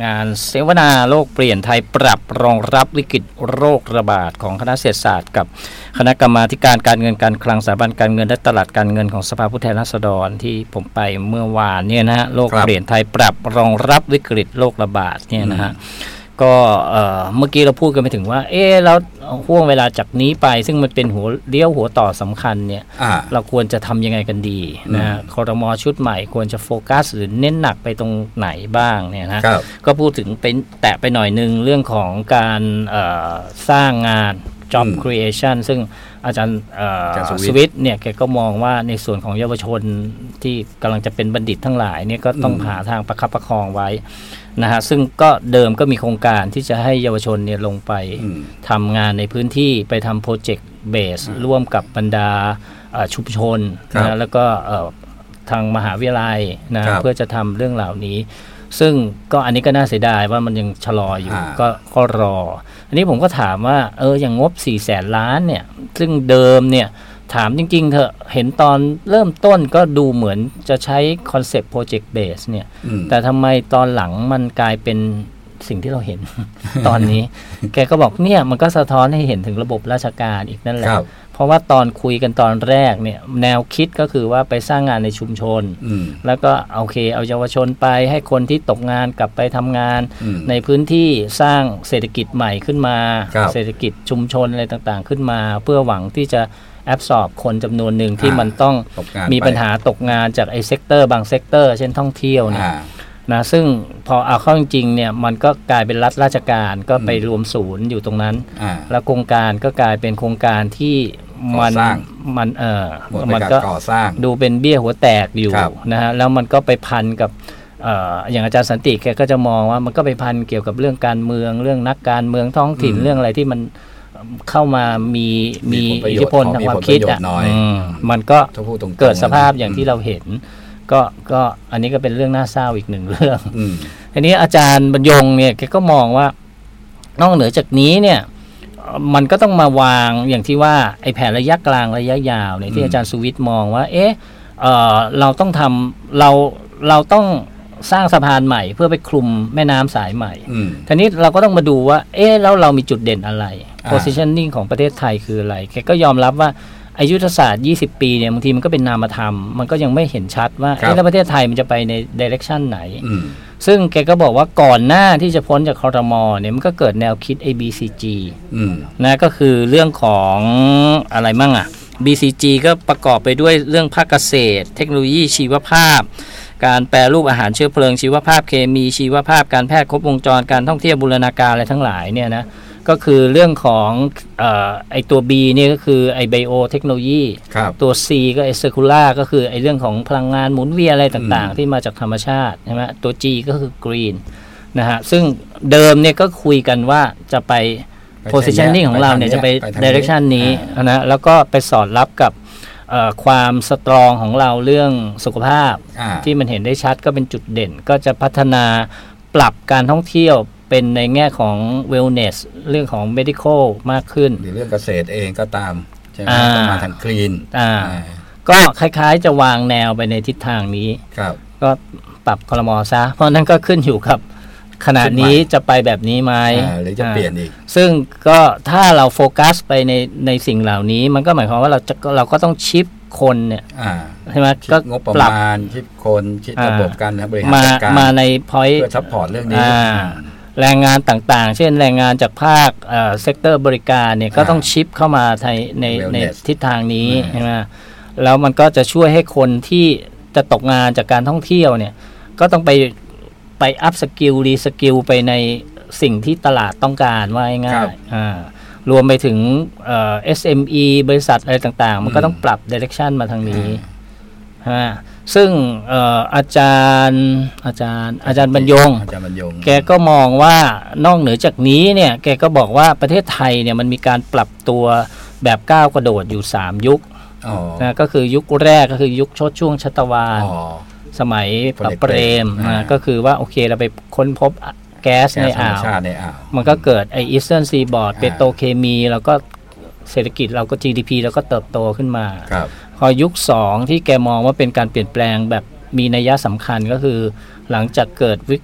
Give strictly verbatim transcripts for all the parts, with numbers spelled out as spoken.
งานเสวนาโลกเปลี่ยนไทยปรับรองรับวิกฤตโรคระบาดของคณะเศรษฐศาสตร์กับคณะกรรมาธิการการเงินการคลังสถาบันการเงินและตลาดการเงินของสภาผู้แทนราษฎรที่ผมไปเมื่อวานเนี่ยนะฮะโลกเปลี่ยนไทยปรับรองรับวิกฤตโรคระบาดเนี่ยนะฮะก็เอ่อเมื่อกี้เราพูดกันไปถึงว่าเอ๊ะแล้วห่วงเวลาจากนี้ไปซึ่งมันเป็นหัวเลี้ยวหัวต่อสำคัญเนี่ยเราควรจะทำยังไงกันดีนะฮะครม.ชุดใหม่ควรจะโฟกัสหรือเน้นหนักไปตรงไหนบ้างเนี่ยนะก็พูดถึงเป็นแตะไปหน่อยนึงเรื่องของการเอ่อสร้างงาน job creation ซึ่งอาจารย์สวิทย์เนี่ยแกก็มองว่าในส่วนของเยาวชนที่กำลังจะเป็นบัณฑิตทั้งหลายเนี่ยก็ต้องหาทางประคับประคองไว้นะฮะซึ่งก็เดิมก็มีโครงการที่จะให้เยาวชนเนี่ยลงไปทำงานในพื้นที่ไปทำโปรเจกต์เบสร่วมกับบรรดาชุมชนนะแล้วก็ทางมหาวิทยาลัยนะเพื่อจะทำเรื่องเหล่านี้ซึ่งก็อันนี้ก็น่าเสียดายว่ามันยังชะลออยู่ก็ก็รออันนี้ผมก็ถามว่าเอออย่างงบสี่แสนล้านเนี่ยซึ่งเดิมเนี่ยถามจริงๆเถอะเห็นตอนเริ่มต้นก็ดูเหมือนจะใช้คอนเซปต์โปรเจกต์เบสเนี่ยแต่ทำไมตอนหลังมันกลายเป็นสิ่งที่เราเห็น ตอนนี้ แกก็บอกเนี่ยมันก็สะท้อนให้เห็นถึงระบบราชการอีกนั่นแหละเพราะว่าตอนคุยกันตอนแรกเนี่ยแนวคิดก็คือว่าไปสร้างงานในชุมชนแล้วก็โอเคเอาเยาวชนไปให้คนที่ตกงานกลับไปทำงานในพื้นที่สร้างเศรษฐกิจใหม่ขึ้นมาเศรษฐกิจชุมชนอะไรต่างๆขึ้นมาเพื่อหวังที่จะแอบสอบคนจำนวนหนึ่งที่มันต้องมีปัญหาตกงานจากไอ้เซกเตอร์บางเซกเตอร์เช่นท่องเที่ยวเนี่ยนะซึ่งพอเอาเข้าจริงๆเนี่ยมันก็กลายเป็นรัฐราชการก็ไปรวมศูนย์อยู่ตรงนั้นแล้วโครงการก็กลายเป็นโครงการที่มันมันเออมันก็ดูเป็นเบี้ยหัวแตกอยู่นะฮะแล้วมันก็ไปพันกับเอ่ออย่างอาจารย์สันติแกก็จะมองว่ามันก็ไปพันเกี่ยวกับเรื่องการเมืองเรื่องนักการเมืองท้องถิ่นเรื่องอะไรที่มันเข้ามามีมีอิทธิพลทางความคิดอ่ะมันก็เกิดสภาพอย่างที่เราเห็นก็ก็อันนี้ก็เป็นเรื่องน่าเศร้าอีกหนึ่งเรื่องทีนี้อาจารย์บรรยงเนี่ยแกก็มองว่านอกเหนือจากนี้เนี่ยมันก็ต้องมาวางอย่างที่ว่าไอ้แผนระยะกลางระยะยาวเนี่ยที่อาจารย์สุวิทย์มองว่าเอ๊ะ เอ่อเราต้องทำเราเราต้องสร้างสะพานใหม่เพื่อไปคลุมแม่น้ำสายใหม่ทีนี้เราก็ต้องมาดูว่าเอ๊ะแล้วเรามีจุดเด่นอะไร positioning ของประเทศไทยคืออะไรแกก็ยอมรับว่าอายุทธศาสตร์ยี่สิบปีเนี่ยบางทีมันก็เป็นนามธรรมมันก็ยังไม่เห็นชัดว่าเอ๊ะแล้วประเทศไทยมันจะไปใน direction ไหนซึ่งแกก็บอกว่าก่อนหน้าที่จะพ้นจากครม.เนี่ยมันก็เกิดแนวคิด เอ บี ซี จี นะก็คือเรื่องของอะไรมั่งอ่ะ บี ซี จี ก็ประกอบไปด้วยเรื่องภาคเกษตรเทคโนโลยีชีวภาพการแปรรูปอาหารเชื้อเพลิงชีวภาพเคมีชีวภาพการแพทย์ครบวงจรการท่องเที่ยวบูรณาการอะไรทั้งหลายเนี่ยนะก็คือเรื่องของเอ่อไอตัว B เนี่ยก็คือไอไบโอเทคโนโลยีตัว C ก็ไอเซอร์คูล่าก็คือไอเรื่องของพลังงานหมุนเวียนอะไรต่างๆที่มาจากธรรมชาติใช่ไหมตัว G ก็คือกรีนนะฮะซึ่งเดิมเนี่ยก็คุยกันว่าจะไป positioning ของเราเนี่ยจะไป direction นี้นะแล้วก็ไปสอดรับกับความสตรองของเราเรื่องสุขภาพที่มันเห็นได้ชัดก็เป็นจุดเด่นก็จะพัฒนาปรับการท่องเที่ยวเป็นในแง่ของ wellness เรื่องของ medical มากขึ้นหรือเรื่องเกษตรเองก็ตามใช่ไหมต้องมาทางกรีนก็คล้ายๆจะวางแนวไปในทิศทางนี้ก็ปรับครม.ซะเพราะนั้นก็ขึ้นอยู่กับขณะนี้จะไปแบบนี้ไหมหรือจะเปลี่ยนอีกซึ่งก็ถ้าเราโฟกัสไปในในสิ่งเหล่านี้มันก็หมายความว่าเราจะเราก็ต้องชิปคนเนี่ยใช่ไหมก็งบประมาณชิปคนชิประบบการบริหารจัดการมาในพอยต์เพื่อซัพพอร์ตเรื่องนี้แรงงานต่างๆเช่นแรงงานจากภาคเอ่อเซกเตอร์บริการเนี่ยก็ต้องชิปเข้ามาในในในทิศทางนี้ใช่ไหมแล้วมันก็จะช่วยให้คนที่จะตกงานจากการท่องเที่ยวเนี่ยก็ต้องไปไปอัพสกิลรีสกิลไปในสิ่งที่ตลาดต้องการว่าง่ายๆอ่ารวมไปถึงเอ่อ เอส เอ็ม อี บริษัทอะไรต่างๆมันก็ต้องปรับ direction มาทางนี้ฮะซึ่งเอ่ออาจารย์อาจารย์อาจารย์บรรยงแกก็มองว่านอกเหนือจากนี้เนี่ยแกก็บอกว่าประเทศไทยเนี่ยมันมีการปรับตัวแบบก้าวกระโดดอยู่สามยุคนะก็คือยุคแรกก็คือยุคชดช่วงชัตวาลสมัยปรับเปรมนะก็คือว่าโอเคเราไปค้นพบแก๊สในอ่าวมันก็เกิดไออีสเทิร์นซีบอร์ดเปโตรเคมีแล้วก็เศรษฐกิจเราก็ จี ดี พี เราก็เติบโตขึ้นมาพอยุคสองที่แกมองว่าเป็นการเปลี่ยนแปลงแบบมีนัยสำคัญก็คือหลังจากเกิดวิกฤต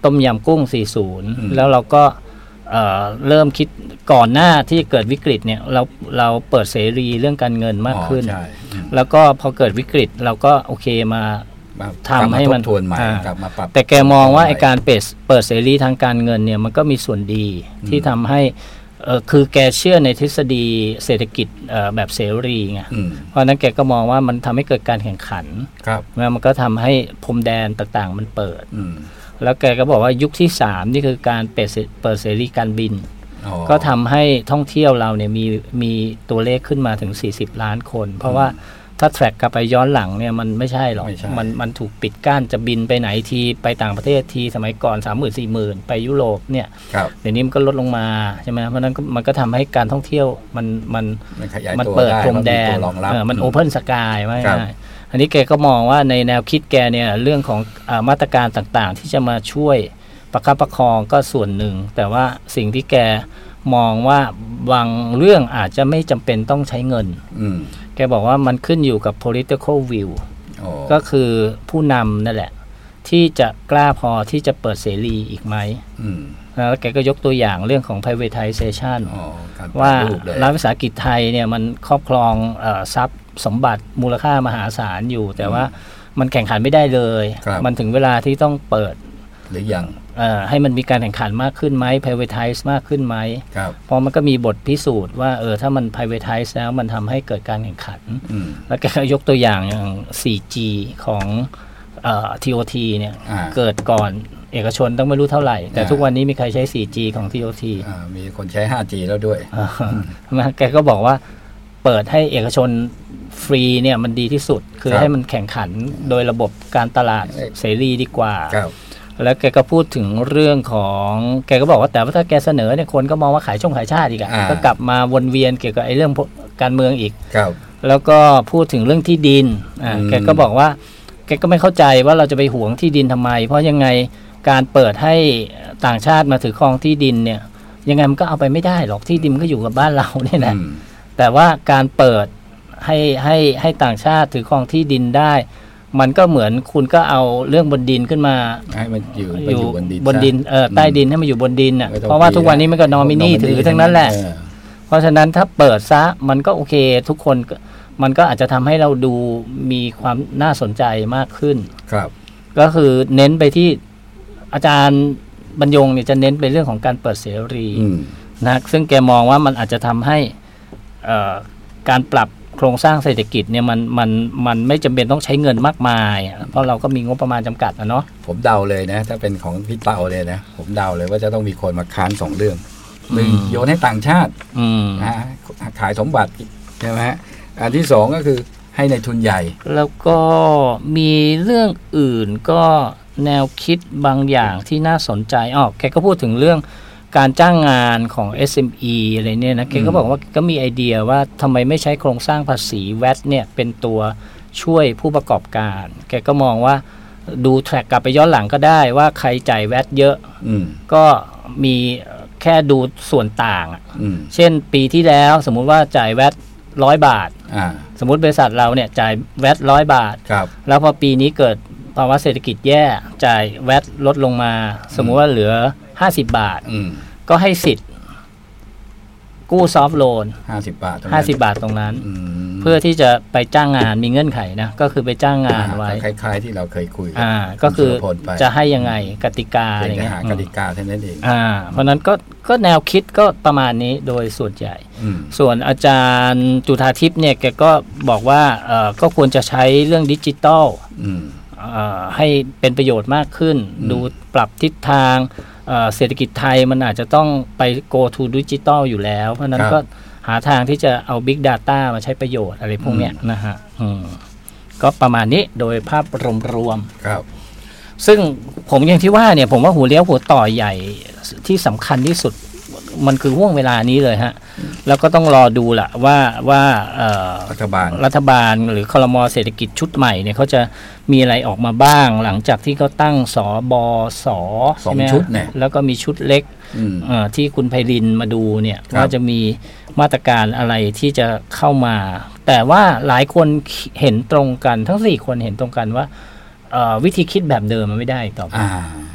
ต้มยำกุ้งสี่สิบอืมแล้วเราก็เอ่อเริ่มคิดก่อนหน้าที่จะเกิดวิกฤตเนี่ยเราเราเปิดเสรีเรื่องการเงินมากขึ้นอ๋อใช่อืมแล้วก็พอเกิดวิกฤตเราก็โอเคมามาทำให้มันกลับาทบทวนใหม่อ่ากกลับมาปรับแต่แกมองว่าไอการเปิดเปิดเสรีทางการเงินเนี่ยมันก็มีส่วนดีที่ทำให้เออคือแกเชื่อในทฤษฎีเศรษฐกิจเอ่อแบบเสรีไงอืมเพราะฉะนั้นแกก็มองว่ามันทำให้เกิดการแข่งขันครับแล้วมันก็ทำให้พรมแดนต่างๆมันเปิดอืมแล้วแกก็บอกว่ายุคที่สามนี่คือการเปิดเสเปิดเสรีการบินอ๋อก็ทำให้ท่องเที่ยวเราเนี่ยมีมีตัวเลขขึ้นมาถึงสี่สิบล้านคน เพราะว่าถ้าแทร็กกลับไปย้อนหลังเนี่ยมันไม่ใช่หรอกไม่ใช่มันมันถูกปิดกั้นจะบินไปไหนทีไปต่างประเทศทีสมัยก่อน สามหมื่น สี่หมื่น ไปยุโรปเนี่ยครับเดี๋ยวนี้มันก็ลดลงมาใช่ไหมเพราะฉะนั้นก็มันก็ทำให้การท่องเที่ยวมันมันมันขยายมันตัวเปิดได้พรมแดมันนมีตัวรองรับเออมันอืโอเพนสกายว่าครับง่ายๆอันนี้แกก็มองว่าในแนวคิดแกเนี่ยเรื่องของอามาตรการต่างๆ ที่จะมาช่วยประคับประคองก็ส่วนหนึ่ง แต่ว่าสิ่งที่แกมองว่าบางเรื่องอาจจะไม่จำเป็นต้องใช้เงินอืมแกบอกว่ามันขึ้นอยู่กับ political will อ๋อก็คือผู้นำนั่นแหละ ที่จะกล้าพอที่จะเปิดเสรีอีกไหมอืมแล้วแกก็ยกตัวอย่างเรื่องของ privatization อ๋อการว่าแปรรูปเลยรัฐวิสาหกิจไทยเนี่ยมันครอบครองเอ่อทรัพย์สมบัติมูลค่ามหาศาลอยู่ แต่ว่ามันแข่งขันไม่ได้เลยครับมันถึงเวลาที่ต้องเปิดหรือยังเอ่อให้มันมีการแข่งขันมากขึ้นไหม privatize มากขึ้นไหมครับเพราะมันก็มีบทพิสูจน์ว่าเออถ้ามัน privatize แล้วมันทำให้เกิดการแข่งขันอืมแล้วแกก็ยกตัวอย่างอย่าง โฟร์จี ของเอ่อ ที โอ ที เนี่ยอ่าเกิดก่อนเอกชนต้องไม่รู้เท่าไหร่ แต่อ่าทุกวันนี้มีใครใช้ โฟร์จี ของ ที โอ ทีอ่ามีคนใช้ ห้าจี แล้วด้วยอ่ามาแกก็บอกว่าเปิดให้เอกชนฟรีเนี่ยมันดีที่สุด คือครับให้มันแข่งขันโดยระบบการตลาดเสรีดีกว่าครับแล้วแกก็พูดถึงเรื่องของแกก็บอกว่าแต่ว่าถ้าแกเสนอเนี่ยคนก็มองว่าขายช่องขายชาติอีกอะอ่าก็กลับมาวนเวียนเกี่ยวกับไอ้เรื่องพวกการเมืองอีกครับแล้วก็พูดถึงเรื่องที่ดินอ่าอืมแกก็บอกว่าแกก็ไม่เข้าใจว่าเราจะไปหวงที่ดินทำไม เพราะยังไงการเปิดให้ต่างชาติมาถือครองที่ดินเนี่ยยังไงมันก็เอาไปไม่ได้หรอกที่ดินมันก็อยู่กับบ้านเราเนี่ยแหละอืมแต่ว่าการเปิดให้ให้ให้ต่างชาติถือครองที่ดินได้ มันก็เหมือนคุณก็เอาเรื่องบนดินขึ้นมาให้มันอยู่ไปอยู่อยู่บนดินบนดินเออใต้ดินให้มันอยู่บนดินอ่ะไม่ต้องเพราะว่าทุกวันนี้มันก็นอมินี nominee ถือทั้งนั้นแหละเออเพราะฉะนั้นถ้าเปิดซะมันก็โอเคทุกคนก็มันก็อาจจะทำให้เราดูมีความน่าสนใจมากขึ้นครับก็คือเน้นไปที่อาจารย์บรรยงเนี่ยจะเน้นไปเรื่องของการเปิดเสรีอืมนะซึ่งแกมองว่ามันอาจจะทำให้เอ่อการปรับโครงสร้างเศรษฐกิจเนี่ยมันมันมันไม่จำเป็นต้องใช้เงินมากมายอะเพราะเราก็มีงบประมาณจำกัดนะเนาะผมเดาเลยนะ ถ้าเป็นของพี่เต่าเลยนะ ผมเดาเลยว่าจะต้องมีคนมาค้านสองเรื่องหนึ่งอืมโยนให้ต่างชาติอืมนะฮะขายสมบัติใช่ไหมฮะอันที่สองก็คือให้ในทุนใหญ่แล้วก็มีเรื่องอื่นก็แนวคิดบางอย่างที่น่าสนใจอ๋อแกก็พูดถึงเรื่องการจ้างงานของ เอส เอ็ม อี อะไรเนี่ยนะแกก็บอกว่าก็มีไอเดียว่าทำไมไม่ใช้โครงสร้างภาษี แวต เนี่ยเป็นตัวช่วยผู้ประกอบการ แกก็มองว่าดูแทร็กกลับไปย้อนหลังก็ได้ว่าใครจ่าย แวต เยอะอืมก็มีแค่ดูส่วนต่างอะอืมเช่นปีที่แล้วสมมุติว่าจ่าย แวต ร้อยบาทอ่าสมมุติบริษัทเราเนี่ยจ่าย แวต ร้อยบาทครับแล้วพอปีนี้เกิดภาวะเศรษฐกิจแย่จ่าย แวต ลดลงมา สมมุติว่าเหลือห้าสิบบาทอืมก็ให้สิทธิ์กู้ซอฟท์โลนห้าสิบบาทตรงนั้นห้าสิบบาทตรงนั้นอืมเพื่อที่จะไปจ้างงานมีเงื่อนไขนะก็คือไปจ้างงานไว้คล้ายๆที่เราเคยคุยกัอ่าก็คือณสุรพลไปจะให้ยังไงกติกาอะเป็ไรนเงี้ยหากติกาเท่านั้นเองอ่าเพราะนั้นก็ก็แนวคิดก็ประมาณนี้โดยส่วนใหญ่อืมส่วนอาจารย์จุฑาทิพย์เนี่ยแกก็บอกว่าเอ่อก็ควรจะใช้เรื่องดิจิตอลอืมเอ่อให้เป็นประโยชน์มากขึ้นอืมดูปรับทิศทางเอ่อเศรษฐกิจไทยมันอาจจะต้องไป go to digital อยู่แล้ว เพราะฉะนั้นก็หาทางที่จะเอา Big Data มาใช้ประโยชน์อะไรพวกเนี้ยนะฮะอืมก็ประมาณนี้โดยภาพรวมครับๆซึ่งผมอย่างที่ว่าเนี่ยผมว่าหัวเลี้ยวหัวต่อใหญ่ที่สำคัญที่สุดมันคือห่วงเวลานี้เลยฮะแล้วก็ต้องรอดูล่ะว่าว่าเอ่อรัฐบาลรัฐบาลหรือครม.เศรษฐกิจชุดใหม่เนี่ยเขาจะมีอะไรออกมาบ้างหลังจากที่เขาตั้งสบสสองใช่ไหมชุดเนี่ยแล้วก็มีชุดเล็กอืมเอ่อที่คุณไพรินทร์มาดูเนี่ยครับว่าจะมีมาตรการอะไรที่จะเข้ามา แต่ว่าหลายคนเห็นตรงกันทั้งสี่คนเห็นตรงกันว่าเอ่อวิธีคิดแบบเดิมมันไม่ได้อีกต่อไปอ่า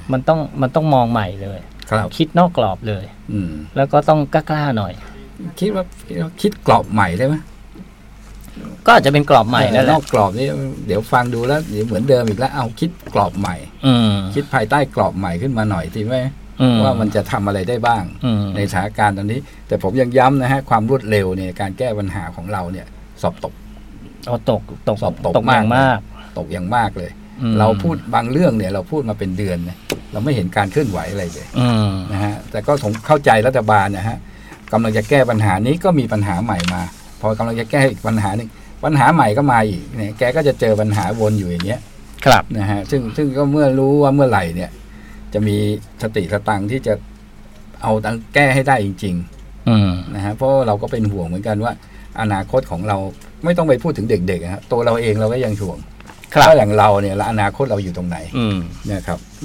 มันต้องมันต้องมองใหม่เลยครับคิดนอกกรอบเลยอืมแล้วก็ต้องกล้าๆหน่อยคิดว่าคิดกรอบใหม่ได้ไหมก็อาจจะเป็นกรอบใหม่นั่นแหนละอกกรอบนี่เดี๋ยวฟังดูแล้วเดี๋ยวเหมือนเดิมอีกแล้วเอาคิดกรอบใหม่อืมคิดภายใต้กรอบใหม่ขึ้นมาหน่อยทีไหมอืมว่ามันจะทำอะไรได้บ้างอืมในสถานการณ์ตอนนี้ แต่ผมยังย้ำนะฮะความรวดเร็วเนี่ยการแก้ปัญหาของเราเนี่ยสอบตกเอาตกตกสอบตกตกอย่างมามาก กตกอย่างมากเลยอืมเราพูดบางเรื่องเนี่ยเราพูดมาเป็นเดือนเนี่ยเราไม่เห็นการเคลื่อนไหวอะไรเลยอืมนะฮะแต่ก็ผมเข้าใจรัฐบาลนะฮะกำลังจะแก้ปัญหานี้ก็มีปัญหาใหม่มา พอกำลังจะแก้อีกปัญหาหนึ่งปัญหาใหม่ก็มาอีกเนี่ยแกก็จะเจอปัญหาวนอยู่อย่างเงี้ยครับนะฮะซึ่งซึ่งก็เมื่อรู้ว่าเมื่อไหร่เนี่ยจะมีสติสตังค์ที่จะเอาตังแก้ให้ได้จริงอืมๆนะฮะเพราะเราก็เป็นห่วงเหมือนกันว่าอนาคตของเราไม่ต้องไปพูดถึงเด็กๆนะฮะตัวเราเองเราก็ยังห่วงครับว่าอย่างเราเนี่ยแล้วอนาคตเราอยู่ตรงไหนอืมเนี่ยครับ